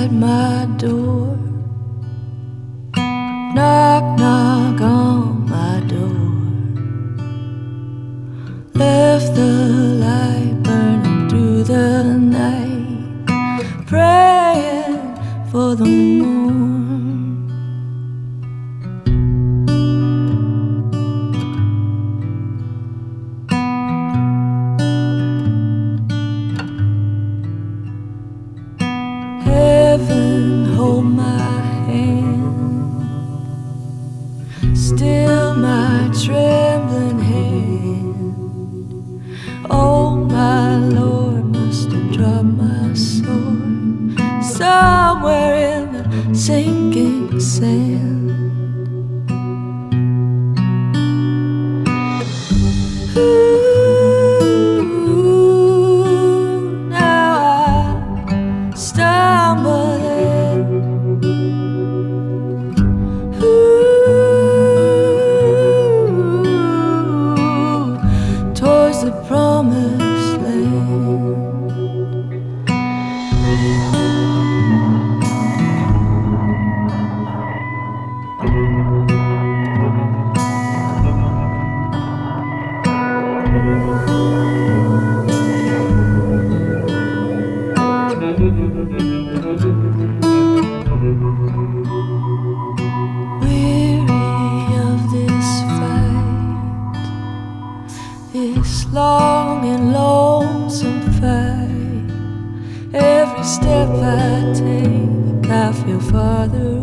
at my door. Knock, knock on my door. Left the light burning through the night, praying for the morn. Heaven, hold my hand, still my trembling hand. Oh my Lord, must have dropped my sword somewhere in the sinking sand. Ooh, now I stumble towards the promised land. Weary of this fight, this long and lonesome fight. Every step I take, I feel farther